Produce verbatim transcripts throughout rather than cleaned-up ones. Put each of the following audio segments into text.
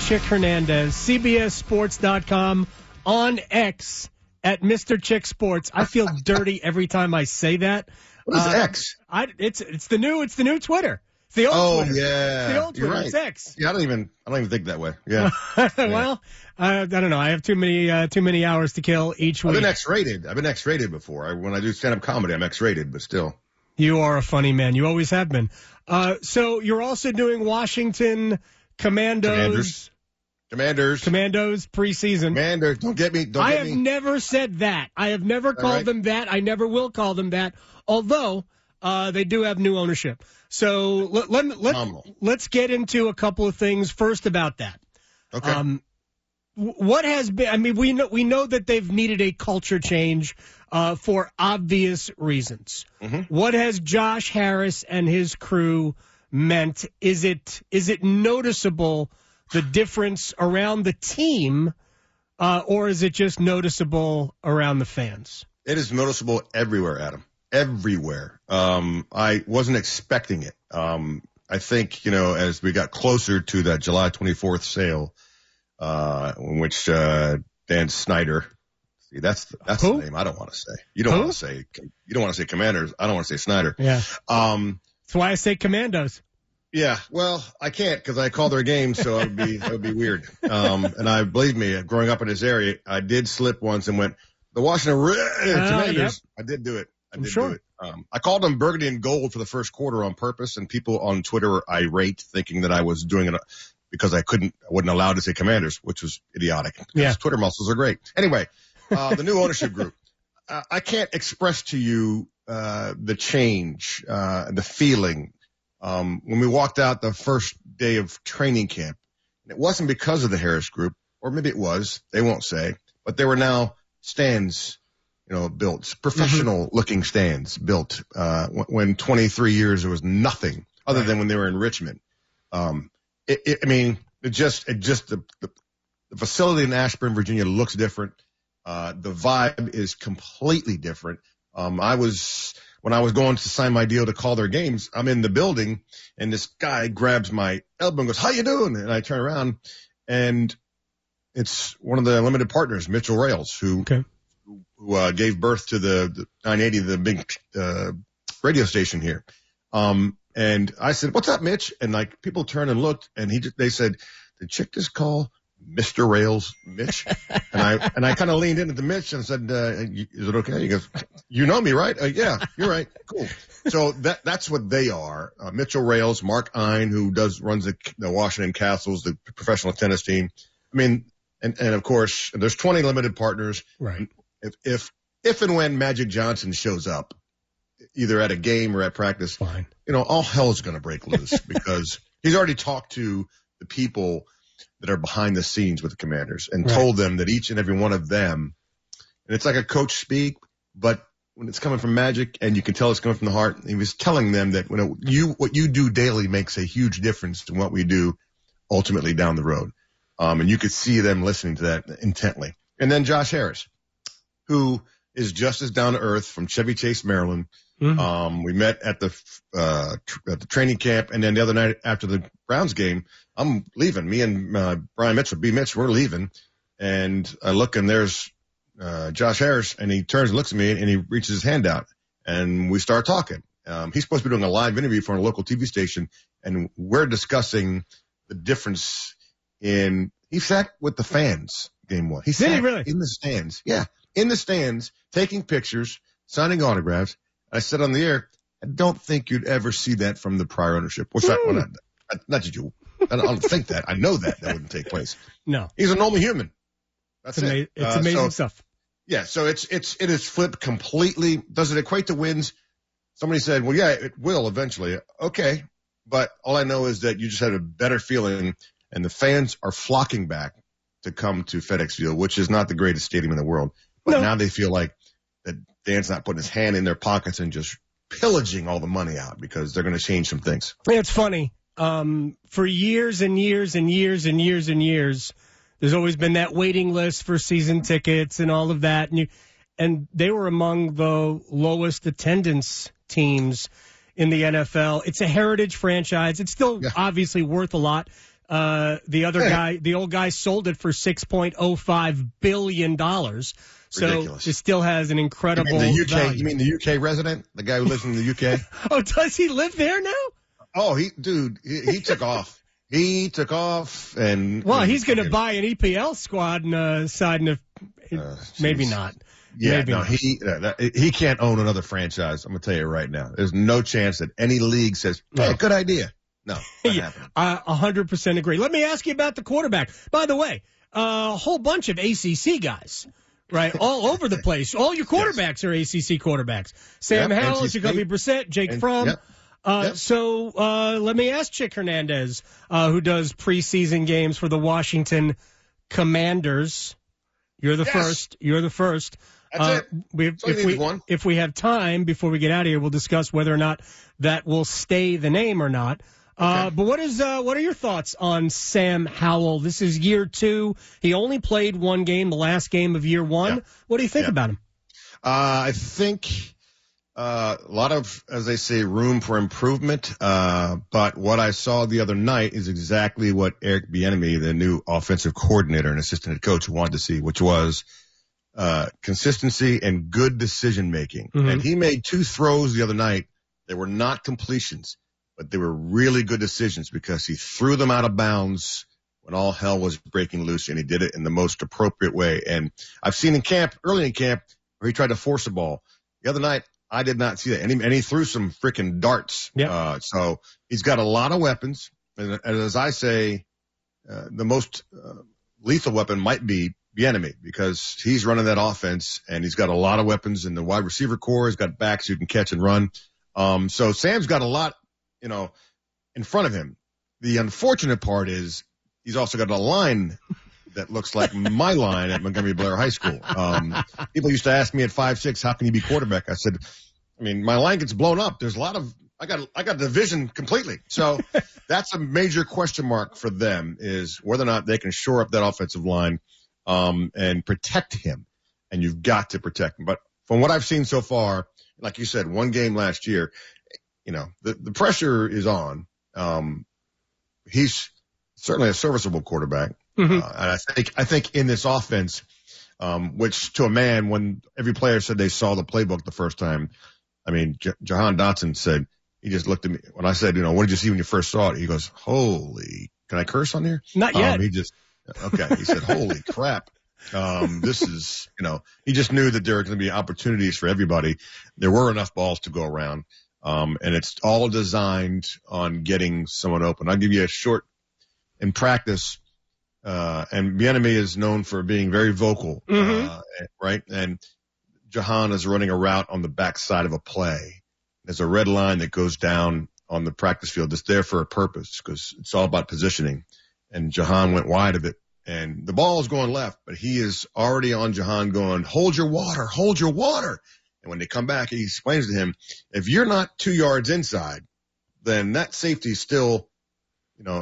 Chick Hernandez, C B S Sports dot com, on X at Mister Chick Sports. I feel dirty every time I say that. What is uh, X? I, it's it's the new it's the new Twitter. It's the old oh, Twitter. yeah. It's the old Twitter. You're right. It's X. Yeah, I don't even I don't even think that way. Yeah. well, uh, I don't know. I have too many uh, too many hours to kill each week. I've been X-rated. I've been X-rated before. I, when I do stand-up comedy, I'm X-rated, but still. You are a funny man. You always have been. Uh, so you're also doing Washington Commandos. Commanders. Commanders. Commandos preseason. Commanders. Don't get me. Don't I get have me. never said that. I have never called right. them that. I never will call them that. Although uh, they do have new ownership. So let, let, let, let's get into a couple of things first about that. Okay. Um, what has been? I mean, we know we know that they've needed a culture change uh, for obvious reasons. Mm-hmm. What has Josh Harris and his crew meant? Is it is it noticeable, the difference around the team, uh, or is it just noticeable around the fans? It is noticeable everywhere, Adam. Everywhere. Um, I wasn't expecting it. Um, I think, you know, as we got closer to that July twenty-fourth sale, uh, in which, uh, Dan Snyder, see, that's, the, that's Who? the name I don't want to say. You don't Who? want to say, you don't want to say Commanders. I don't want to say Snyder. Yeah. Um, That's why I say Commandos. Yeah, well, I can't because I call their games, so it would be it would be weird. Um, and I believe me, growing up in this area, I did slip once and went the Washington Red Commanders. Yep. I did do it. I I'm did sure. do it. Um, I called them burgundy and gold for the first quarter on purpose, and people on Twitter were irate, thinking that I was doing it because I couldn't, I wasn't allowed to say Commanders, which was idiotic. Yeah, Twitter muscles are great. Anyway, uh, the new ownership group. Uh, I can't express to you uh, the change, uh, the feeling. Um, when we walked out the first day of training camp, it wasn't because of the Harris group, or maybe it was, they won't say, but there were now stands, you know, built, professional mm-hmm. looking stands built, uh, when twenty-three years there was nothing other right. than when they were in Richmond. Um, it, it, I mean, it just, it just, the, the, the facility in Ashburn, Virginia looks different. Uh, the vibe is completely different. Um, I was, When I was going to sign my deal to call their games, I'm in the building, and this guy grabs my elbow and goes, "How you doing?" And I turn around, and it's one of the limited partners, Mitchell Rails, who, okay. who, who uh, gave birth to the, the nine eighty, the big uh, radio station here. Um, and I said, "What's up, Mitch?" And like people turned and looked, and he they said, "Did Chick just call Mister Rails, Mitch?" And I, and I kind of leaned into the Mitch and said, uh, "Is it okay?" He goes, "You know me, right?" Uh, yeah, you're right. Cool. So that, that's what they are. Uh, Mitchell Rails, Mark Ein, who does, runs the, the Washington Castles, the professional tennis team. I mean, and, and of course, there's twenty limited partners. Right. If, if, if and when Magic Johnson shows up, either at a game or at practice, fine. You know, all hell is going to break loose because he's already talked to the people that are behind the scenes with the Commanders and right. told them that each and every one of them, and it's like a coach speak, but when it's coming from Magic and you can tell it's coming from the heart, he was telling them that when it, you, what you do daily makes a huge difference to what we do ultimately down the road. Um, and you could see them listening to that intently. And then Josh Harris, who is just as down to earth from Chevy Chase, Maryland. Mm-hmm. Um, we met at the, uh, tr- at the training camp. And then the other night after the Browns game, I'm leaving. Me and, uh, Brian Mitchell, B Mitch, we're leaving. And I look and there's, uh, Josh Harris, and he turns and looks at me and he reaches his hand out and we start talking. Um, he's supposed to be doing a live interview for a local T V station, and we're discussing the difference in, he sat with the fans game one. He sat Did he really? in the stands. Yeah. In the stands, taking pictures, signing autographs. I said on the air, I don't think you'd ever see that from the prior ownership. What's that? Well, not, not that you, I don't, I don't think that. I know that that wouldn't take place. No. He's a normal human. That's it's it. Ama- it's uh, amazing so, stuff. Yeah. So it's, it's, it is flipped completely. Does it equate to wins? Somebody said, well, yeah, it will eventually. Okay. But all I know is that you just had a better feeling, and the fans are flocking back to come to FedEx Field, which is not the greatest stadium in the world. But no. now they feel like that Dan's not putting his hand in their pockets and just pillaging all the money out because they're going to change some things. Yeah, it's funny. Um, for years and years and years and years and years, there's always been that waiting list for season tickets and all of that. And, you, and they were among the lowest attendance teams in the N F L. It's a heritage franchise. It's still yeah. obviously worth a lot. Uh, the other guy, the old guy, sold it for six point oh five billion dollars. So Ridiculous. it still has an incredible you mean the U K, value. You mean the U K resident? The guy who lives in the U K? Oh, does he live there now? Oh, he, dude, he, he took off. He took off and. Well, and, he's going to buy an E P L squad and uh, side and if, uh, maybe not. Yeah, maybe no, not. he uh, that, he can't own another franchise. I'm gonna tell you right now. There's no chance that any league says, "Hey, No. good idea." No, not Yeah, happening. I one hundred percent agree. Let me ask you about the quarterback. By the way, a whole bunch of A C C guys, right, all over the place. All your quarterbacks yes. are A C C quarterbacks. Sam yep, Howell, Jacoby Brissett, Jake and, Fromm. Yep. Uh, yep. So uh, let me ask Chick Hernandez, uh, who does preseason games for the Washington Commanders. You're the yes. first. You're the first. That's uh, it. We, if we one. if we have time before we get out of here, we'll discuss whether or not that will stay the name or not. Uh, okay. But what is uh, what are your thoughts on Sam Howell? This is year two. He only played one game, the last game of year one. Yeah. What do you think yeah. about him? Uh, I think uh, a lot of, as they say, room for improvement. Uh, but what I saw the other night is exactly what Eric Bieniemy, the new offensive coordinator and assistant head coach, wanted to see, which was uh, consistency and good decision making. Mm-hmm. And he made two throws the other night. They were not completions, but they were really good decisions because he threw them out of bounds when all hell was breaking loose, and he did it in the most appropriate way. And I've seen in camp, early in camp, where he tried to force a ball. The other night, I did not see that. And he, and he threw some freaking darts. Yep. Uh, so he's got a lot of weapons. And, and as I say, uh, the most uh, lethal weapon might be Bieniemy because he's running that offense, and he's got a lot of weapons in the wide receiver core. He's got backs who can catch and run. Um, so Sam's got a lot, you know, in front of him. The unfortunate part is he's also got a line that looks like my line at Montgomery Blair High School. Um, people used to ask me at five six, how can you be quarterback? I said, I mean, my line gets blown up. There's a lot of, I got, I got the vision completely. So that's a major question mark for them is whether or not they can shore up that offensive line, um, and protect him. And you've got to protect him. But from what I've seen so far, like you said, one game last year, you know, the, the pressure is on. Um, he's certainly a serviceable quarterback. Mm-hmm. Uh, and I think, I think in this offense, um, which to a man, when every player said they saw the playbook the first time, I mean, J- Jahan Dotson said, he just looked at me when I said, you know, what did you see when you first saw it? He goes, holy, can I curse on here? Not yet. Um, he just, okay. He said, holy crap. Um, this is, you know, he just knew that there were going to be opportunities for everybody. There were enough balls to go around. Um, and it's all designed on getting someone open. I'll give you a short in practice. Uh, and Bieniemy is known for being very vocal, Mm-hmm. uh, right? And Jahan is running a route on the backside of a play. There's a red line that goes down on the practice field that's there for a purpose because it's all about positioning. And Jahan went wide of it. And the ball is going left, but he is already on Jahan going, hold your water, hold your water. And when they come back, he explains to him, if you're not two yards inside, then that safety still, you know,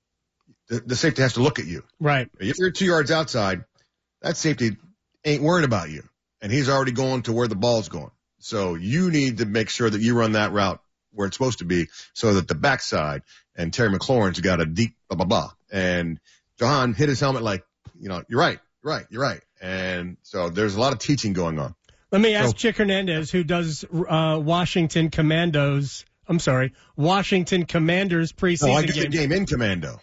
the, the safety has to look at you. Right. If you're two yards outside, that safety ain't worried about you. And he's already going to where the ball's going. So you need to make sure that you run that route where it's supposed to be so that the backside and Terry McLaurin's got a deep blah, blah, blah. And Jahan hit his helmet like, you know, you're right, you're right, you're right. And so there's a lot of teaching going on. Let me ask So- Chick Hernandez, who does uh, Washington Commandos. I'm sorry, Washington Commanders preseason No, I get game. the game in commando.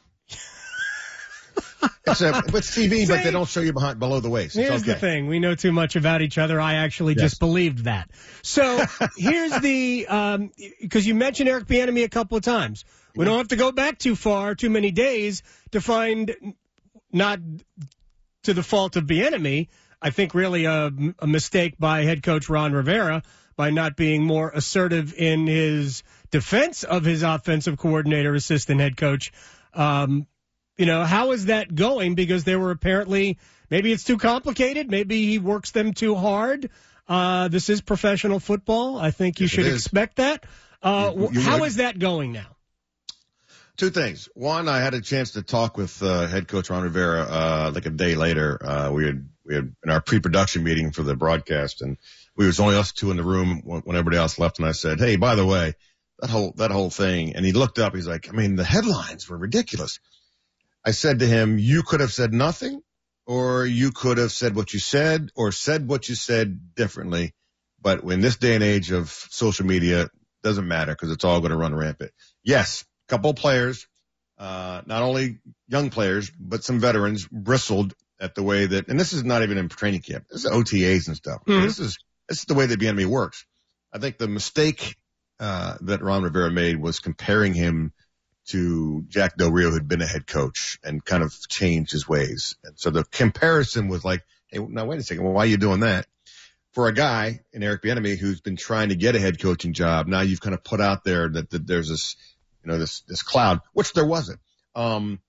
It's a, it's T V, but they don't show you behind below the waist. It's Here's okay. the thing. We know too much about each other. I actually Yes. just believed that. So here's the, um, because you mentioned Eric Bieniemy a couple of times. We don't have to go back too far, too many days to find, not to the fault of Bieniemy, I think really a, a mistake by head coach Ron Rivera by not being more assertive in his defense of his offensive coordinator, assistant head coach. Um, You know, how is that going? Because they were apparently, maybe it's too complicated. Maybe he works them too hard. Uh, this is professional football. I think you Yes, it should is. expect that. Uh, You- you how would. is that going now? Two things. One, I had a chance to talk with uh, head coach Ron Rivera uh, like a day later. Uh, we had we had in our pre-production meeting for the broadcast, and we was only us two in the room when, when everybody else left. And I said, "Hey, by the way, that whole that whole thing." And he looked up. He's like, "I mean, the headlines were ridiculous." I said to him, you could have said nothing, or you could have said what you said, or said what you said differently. But in this day and age of social media, it doesn't matter because it's all going to run rampant. Yes, a couple of players, uh, not only young players, but some veterans bristled at the way that, and this is not even in training camp. This is O T As and stuff. Mm-hmm. This is, this is the way that Bieniemy works. I think the mistake, uh, that Ron Rivera made was comparing him to Jack Del Rio, who'd been a head coach and kind of changed his ways. And so the comparison was like, hey, now wait a second. Well, why are you doing that? For a guy in Eric Bieniemy who's been trying to get a head coaching job, now you've kind of put out there that, that there's this, you know, this, this cloud, which there wasn't. Um,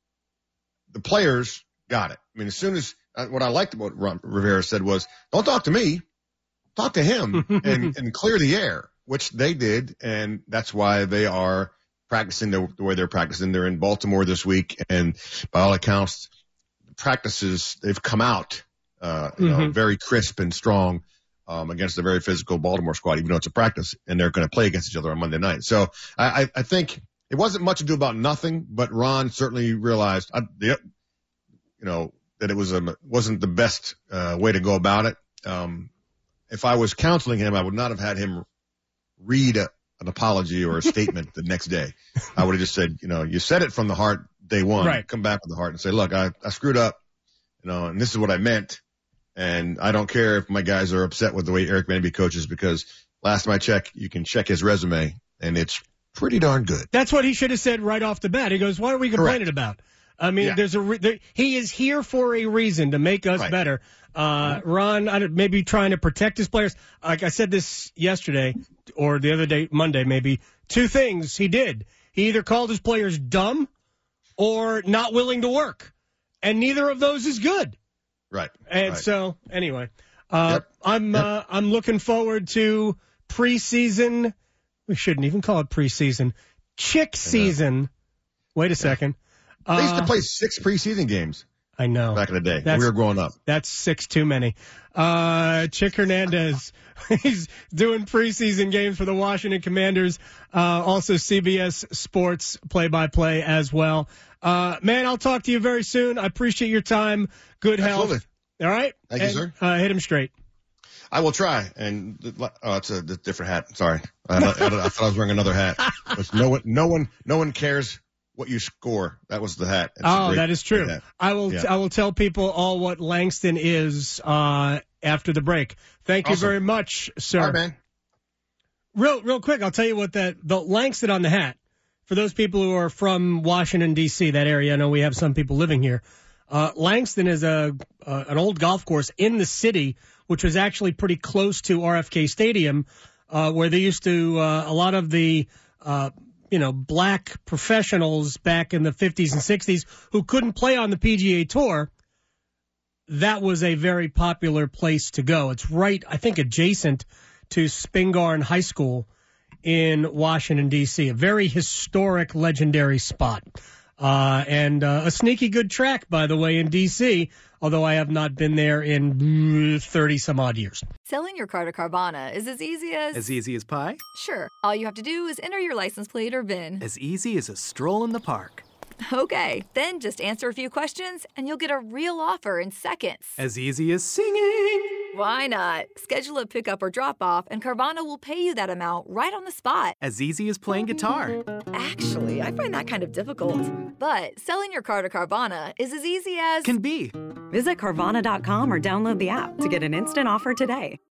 the players got it. I mean, as soon as uh, what I liked about Ron Rivera said was, don't talk to me, talk to him and, and clear the air, which they did. And that's why they are practicing the, the way they're practicing. They're in Baltimore this week. And by all accounts, practices, they've come out Uh, you know, mm-hmm. very crisp and strong, um, against a very physical Baltimore squad, even though it's a practice, and they're going to play against each other on Monday night. So I, I, I think it wasn't much ado about nothing, but Ron certainly realized, I, the, you know, that it was a, wasn't the best, uh, way to go about it. Um, if I was counseling him, I would not have had him read a, an apology or a statement the next day. I would have just said, you know, you said it from the heart day one, right. Come back with the heart and say, look, I, I screwed up, you know, and this is what I meant. And I don't care if my guys are upset with the way Eric Bieniemy coaches, because last time I checked, you can check his resume, and it's pretty darn good. That's what he should have said right off the bat. He goes, what are we complaining Correct. about? I mean, yeah. there's a re- there, he is here for a reason, to make us right. better. Uh, Ron, I don't, maybe trying to protect his players. Like I said this yesterday, or the other day, Monday maybe, two things he did. He either called his players dumb or not willing to work, and neither of those is good. Right. And right. so, anyway, uh, yep. I'm yep. uh, I'm looking forward to preseason. We shouldn't even call it preseason. Chick season. Wait a yeah. second. They used to Uh, play six preseason games. I know. Back in the day. That's, when we were growing up. That's six too many. Uh, Chick Hernandez, he's doing preseason games for the Washington Commanders. Uh, also C B S Sports play-by-play as well. Uh, man, I'll talk to you very soon. I appreciate your time. Good health. Absolutely. All right? Thank and, you, sir. Uh, hit him straight. I will try. And oh, it's a different hat. Sorry, I, I, I thought I was wearing another hat. But no one, no one, no one cares what you score. That was the hat. It's oh, great, that is true. I will. Yeah. T- I will tell people all what Langston is uh, after the break. Thank you awesome. very much, sir. All right, man. Real, real quick, I'll tell you what that the Langston on the hat. For those people who are from Washington D C, that area, I know we have some people living here. Uh, Langston is a uh, an old golf course in the city, which was actually pretty close to R F K Stadium, uh, where they used to uh, a lot of the uh, you know black professionals back in the fifties and sixties who couldn't play on the P G A Tour. That was a very popular place to go. It's right, I think, adjacent to Spingarn High School in Washington, D C, a very historic, legendary spot. Uh, and uh, a sneaky good track, by the way, in D C, although I have not been there in thirty-some-odd years. Selling your car to Carvana is as easy as... As easy as pie? Sure. All you have to do is enter your license plate or V I N. As easy as a stroll in the park. Okay, then just answer a few questions and you'll get a real offer in seconds. As easy as singing. Why not? Schedule a pickup or drop-off and Carvana will pay you that amount right on the spot. As easy as playing guitar. Actually, I find that kind of difficult. But selling your car to Carvana is as easy as... Can be. Visit Carvana dot com or download the app to get an instant offer today.